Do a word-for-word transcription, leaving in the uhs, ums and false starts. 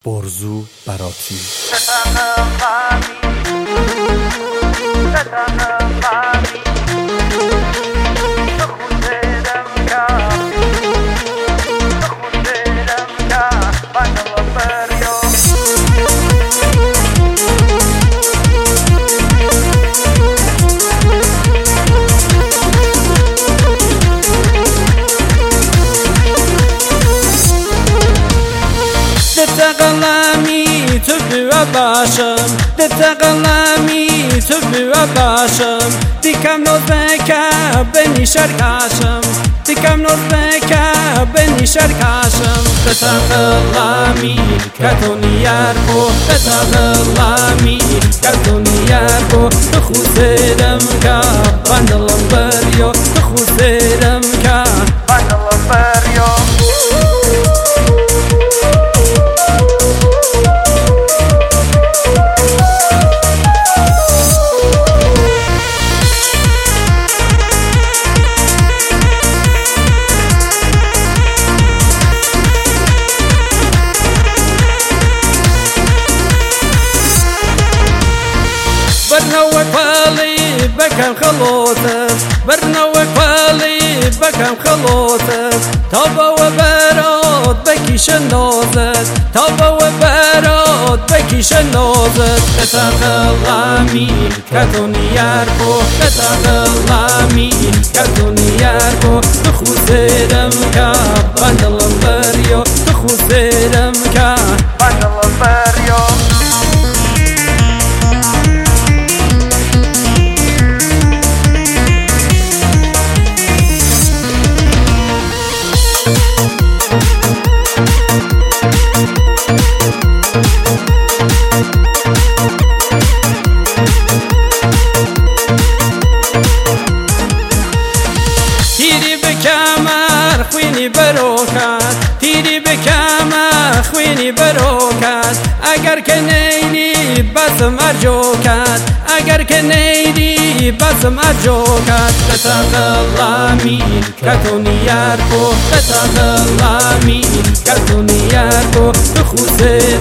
برزو براتی دتقلمی تو بیو باشم دتقلمی تو بیو باشم دیکم نوز بکه بنی شرکاشم دیکم نوز بکه بنی شرکاشم دتقلمی کتونی یار کو دتقلمی کتونی یار کو تو خوزیدم که بندلم بریو تو خوزیدم که بندلم بریو برنوك بالي بكم خلوتك برنوك بالي بكم خلوتك طابا وبراد بكي شنوزك طابا وبراد بكي شنوزك تتغلامي كتوني ياركو تتغلامي كتوني ياركو تخوزيرم كا بندلم بريو تخوزيرم كا بندلم بريو تیری بکمر خوینی بروکت تیری بکمر خوینی بروکت اگر که نیدی بسم ارجوکت اگر که نیدی بسم ارجوکت تتغلامی کتونی یارکو تتغلامی کتونی یارکو تو خوزه